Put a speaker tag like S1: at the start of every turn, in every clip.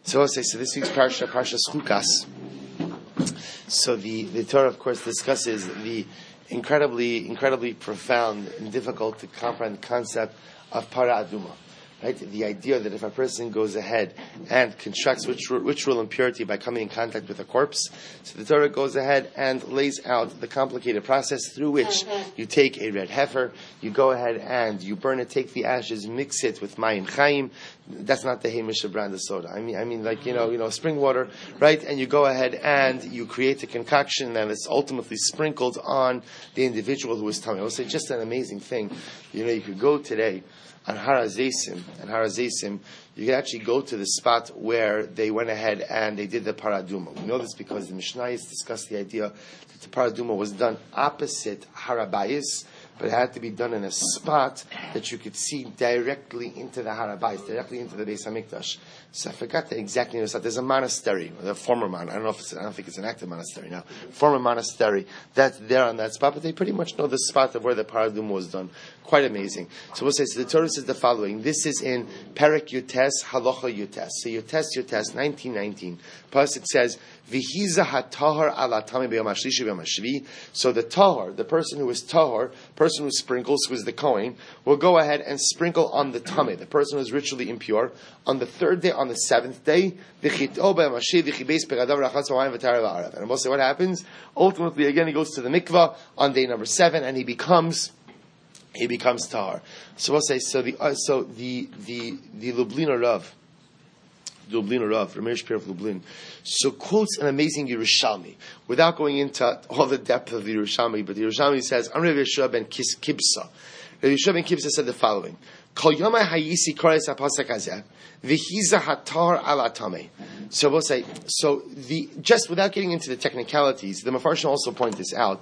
S1: So I'll say, so this week's Parsha Chukas. So the Torah, of course, discusses the incredibly profound and difficult to comprehend concept of Para Aduma. Right? The idea that if a person goes ahead and constructs ritual impurity by coming in contact with a corpse, so the Torah goes ahead and lays out the complicated process through which you take a red heifer, you go ahead and you burn it, take the ashes, mix it with mayim chaim. That's not the Hamish of brand of soda. I mean, like, you know, spring water, right? And you go ahead and you create a concoction and it's ultimately sprinkled on the individual who is tummy. I will say, just an amazing thing. You know, you could go today on Har HaZeisim, you can actually go to the spot where they went ahead and they did the Paraduma. We know this because the Mishnayos discussed the idea that the Paraduma was done opposite Har HaBayis, but it had to be done in a spot that you could see directly into the Har HaBayis, directly into the Beis HaMikdash. So I forgot the exact name of the There's a monastery, the former monastery. I don't think it's an active monastery now. Former monastery that's there on that spot, but they pretty much know the spot of where the Paraduma was done. Quite amazing. So we'll say, so the Torah says the following. This is in Perek Yutes, Halacha Yutes. So Yutes, 1919. Pasuk says, V'hiza hatahar ala tami b'yom hashlishi b'yom hashvi. So the tahar, the person who is tahar, person who sprinkles, who is the Kohen, will go ahead and sprinkle on the tami, the person who is ritually impure, on the third day, on the seventh day. V'chito b'yom hashvi v'chibeis pegadav rachas v'mayim v'tara v'arav. And we'll say what happens. Ultimately, again, he goes to the mikvah on day number 7, and he becomes tahar. So we'll say, the Lubliner Rav, Ramesh Pierre of Lublin, so quotes an amazing Yerushalmi, without going into all the depth of the Yerushalmi, but the Yerushalmi says, Amr Rav Yeshua ben Kibsa. Rav Yeshua ben Kibsa said the following, Kol Yomai Hayisi Kores HaPasek Hazeh, V'hiza Hatar Ala Tameh. So we'll say, just without getting into the technicalities, the Mefarshim also point this out,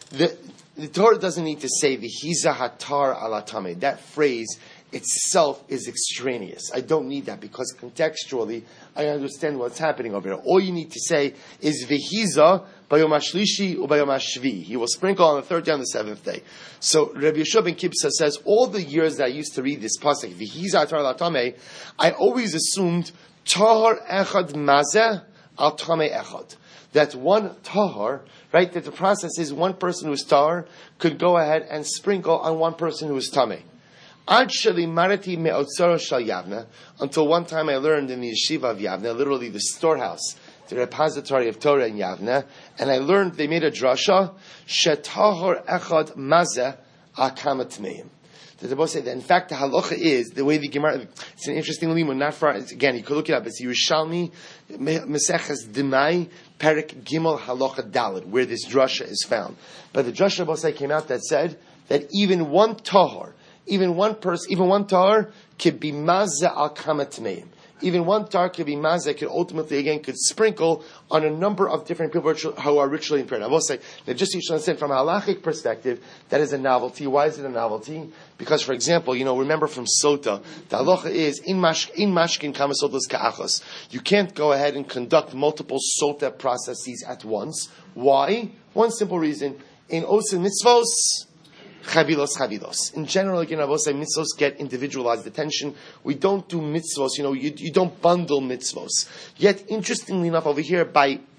S1: the Torah doesn't need to say V'hiza Hatar Ala Tameh. That phrase itself is extraneous. I don't need that because contextually I understand what's happening over here. All you need to say is V'hiza Bayom HaShlishi Ubayom HaShvi. He will sprinkle on the third day, on the seventh day. So Rabbi Yeshua ben Kibsa says, all the years that I used to read this pasuk, V'hiza Hatar Ala Tameh, I always assumed Tahar Echad Mazeh Al Tameh Echad. That one tahar, right, that the process is one person who is tahar could go ahead and sprinkle on one person who is tameh. Ad shali marati me'otzaro shal Yavna, until one time I learned in the yeshiva of Yavna, literally the storehouse, the repository of Torah in Yavna, and I learned they made a drasha, shetahar echad mazeh akama tmeim. That the boss said that in fact the halacha is the way the Gemara. It's an interesting limud, not far. Again, you could look it up. It's Yerushalmi Meseches Demai Perek Gimel Halacha Daled, where this drasha is found. But the drasha boss came out that said that even one tahar, even one tahar could be mazeh al kamat meim. Even one tahar could be mazeh, could ultimately again could sprinkle on a number of different people who are ritually impaired. I will say that just so you should understand from a halachic perspective, that is a novelty. Why is it a novelty? Because, for example, remember from Sota, the halacha is in mashkin kama sotos ka'achos. You can't go ahead and conduct multiple Sota processes at once. Why? One simple reason: in osin mitzvos, chavilos. In general, again, I will say mitzvos get individualized attention. We don't do mitzvos, you don't bundle mitzvos. Yet, interestingly enough, over here,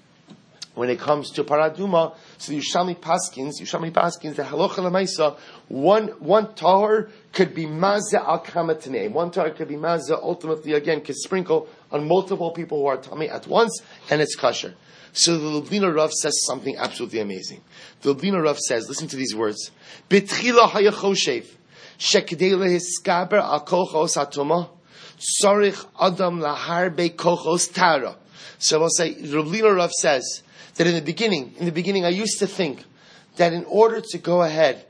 S1: when it comes to Paraduma, so Yerushalmi Paskins, the halacha l'maisa, one tahar could be mazeh al kamatnei. One tahar could be mazeh, ultimately, again, could sprinkle on multiple people who are tamei at once, and it's kosher. So the Lubliner Rav says something absolutely amazing. The Lubliner Rav says, listen to these words, B'tchila hayachoshev, shekdei lehiskaber al kochos hatuma, sarich adam laharbe kochos tara. So I'll say, the Lubliner Rav says, that in the beginning I used to think that in order to go ahead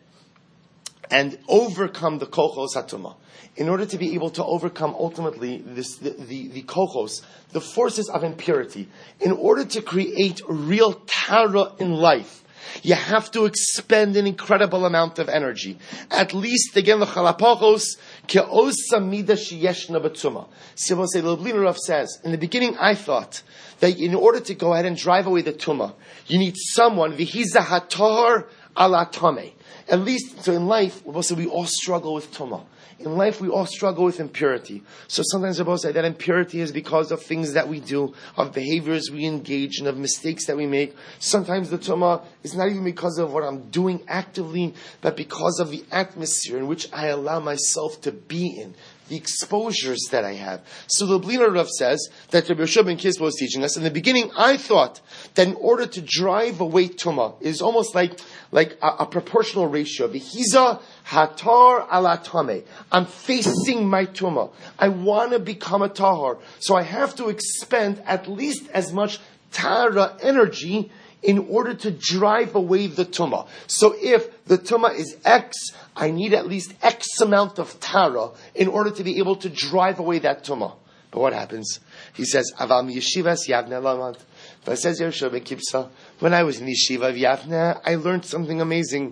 S1: and overcome the kochos hatuma, in order to be able to overcome ultimately the kochos, the forces of impurity, in order to create real tara in life, you have to expend an incredible amount of energy. At least, again, the chalapachos, ke'osa mida sheyeshna b'tuma. So we'll say, the Lubliner Rav says, in the beginning I thought that in order to go ahead and drive away the tumah, you need someone, v'hiza hatahar ala tameh. At least, so in life, we all struggle with tumah. In life, we all struggle with impurity. So sometimes Rabbi say that impurity is because of things that we do, of behaviors we engage in, of mistakes that we make. Sometimes the tumah is not even because of what I'm doing actively, but because of the atmosphere in which I allow myself to be in, the exposures that I have. So the Bliner Rav says that Rabbi Yehoshua ben Kispa was teaching us. In the beginning, I thought that in order to drive away tumah is almost like a proportional ratio. Behiza hatar ala tameh. I'm facing my tumah. I want to become a tahor, so I have to expend at least as much tara energy in order to drive away the tumah. So if the tumah is X, I need at least X amount of tara in order to be able to drive away that tumah. But what happens? He says, Aval mi yeshivas Yavne lamad. But says Yehoshua ben Kipsa, when I was in yeshiva of Yavne, I learned something amazing.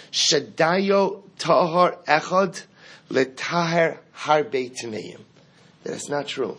S1: Shadayo tahar echad letaher harbe tameim. That's not true.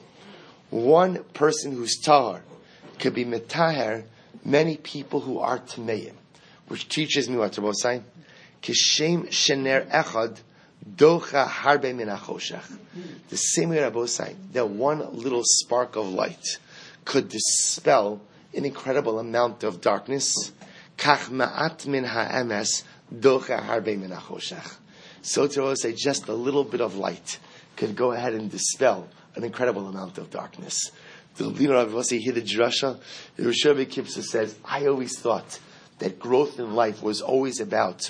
S1: One person who's tahar could be metaher many people who are tameim, which teaches me what Rabbi saying. Kishem shener echad docha harbe min hachoshech. The same way Rabbi saying that one little spark of light could dispel an incredible amount of darkness. Kach ma'at min ha'emes docha harbe min hachoshech. So to Rabbi say, just a little bit of light could go ahead and dispel an incredible amount of darkness. The leader of Yossi hear the drasha. Yehoshua ben Kipsa says, I always thought that growth in life was always about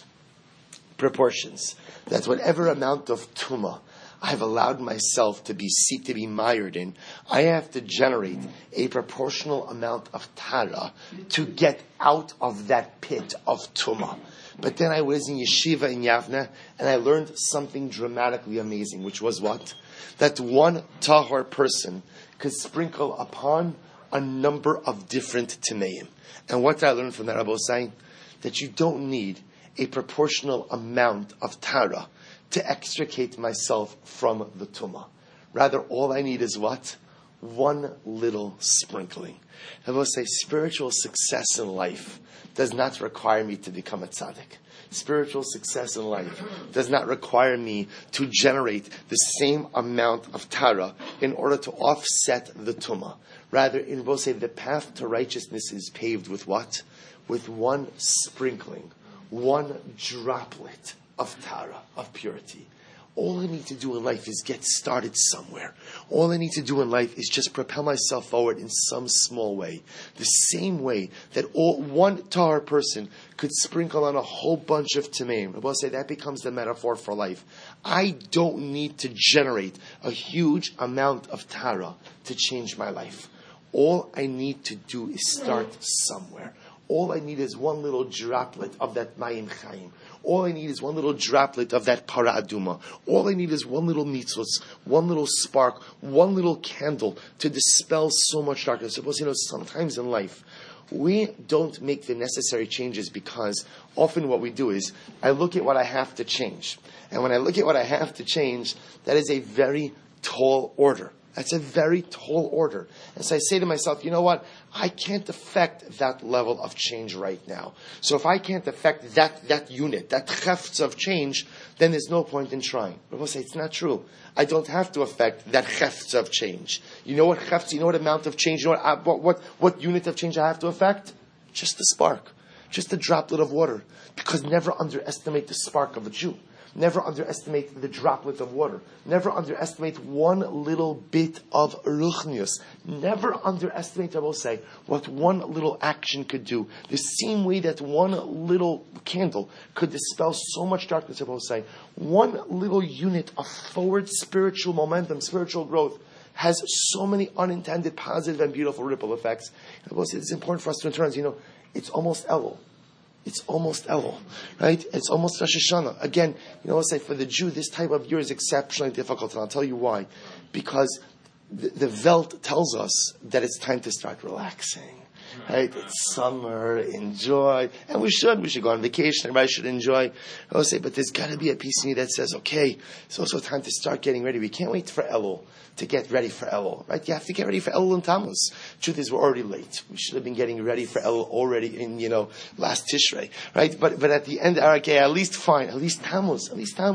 S1: proportions. That whatever amount of tumah I've allowed myself to be mired in, I have to generate a proportional amount of tara to get out of that pit of tumah. But then I was in yeshiva in Yavne, and I learned something dramatically amazing, which was what? That one tahor person could sprinkle upon a number of different tameim. And what did I learn from that, Rabbi saying? That you don't need a proportional amount of tara to extricate myself from the tumah. Rather, all I need is what? One little sprinkling. Rabbi say, spiritual success in life does not require me to become a tzaddik. Spiritual success in life does not require me to generate the same amount of tara in order to offset the tumah. Rather, in Rabbi say, the path to righteousness is paved with what? With one sprinkling, one droplet of tara, of purity. All I need to do in life is get started somewhere. All I need to do in life is just propel myself forward in some small way. The same way that one tahar person could sprinkle on a whole bunch of tameim. I will say that becomes the metaphor for life. I don't need to generate a huge amount of tara to change my life. All I need to do is start somewhere. All I need is one little droplet of that mayim chayim. All I need is one little droplet of that para aduma. All I need is one little mitzvos, one little spark, one little candle to dispel so much darkness. Suppose, sometimes in life, we don't make the necessary changes because often what we do is, I look at what I have to change. And when I look at what I have to change, that is a very tall order. That's a very tall order. And so I say to myself, you know what? I can't affect that level of change right now. So if I can't affect that unit, that chefts of change, then there's no point in trying. But we'll say, it's not true. I don't have to affect that chefts of change. You know what chefts, you know what amount of change, you know what unit of change I have to affect? Just the spark. Just a droplet of water. Because never underestimate the spark of a Jew. Never underestimate the droplet of water. Never underestimate one little bit of ruchnius. Never underestimate, I will say, what one little action could do. The same way that one little candle could dispel so much darkness, I will say. One little unit of forward spiritual momentum, spiritual growth, has so many unintended positive and beautiful ripple effects. I will say it's important for us to internalize, it's almost Elul. It's almost Elul, right? It's almost Rosh Hashanah. Again, let's say for the Jew, this type of year is exceptionally difficult, and I'll tell you why. Because the Welt tells us that it's time to start relaxing, right? It's summer, enjoy, and we should go on vacation, everybody should enjoy. I'll say, but there's got to be a piece of me that says, okay, it's also time to start getting ready. We can't wait for Elul to get ready for Elul, right? You have to get ready for Elul and Tammuz. Truth is, we're already late. We should have been getting ready for Elul already in, last Tishrei, right? But at the end, okay, at least Tammuz,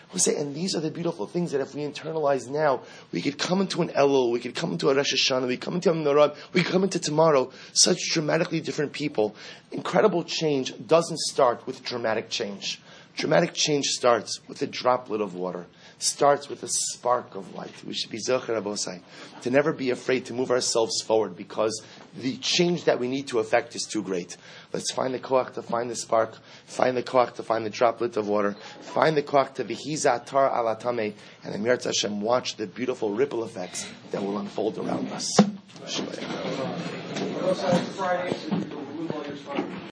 S1: We say, and these are the beautiful things that if we internalize now, we could come into an Elul, we could come into a Rosh Hashanah, we come into Yom Narab, we could come into tomorrow, such dramatically different people. Incredible change doesn't start with dramatic change. Dramatic change starts with a droplet of water, starts with a spark of light. We should be Zocher Abosai, to never be afraid to move ourselves forward because the change that we need to affect is too great. Let's find the koach to find the spark, find the koach to find the droplet of water, find the koach to vihiza tar alatame, and Emirat Hashem, watch the beautiful ripple effects that will unfold around us.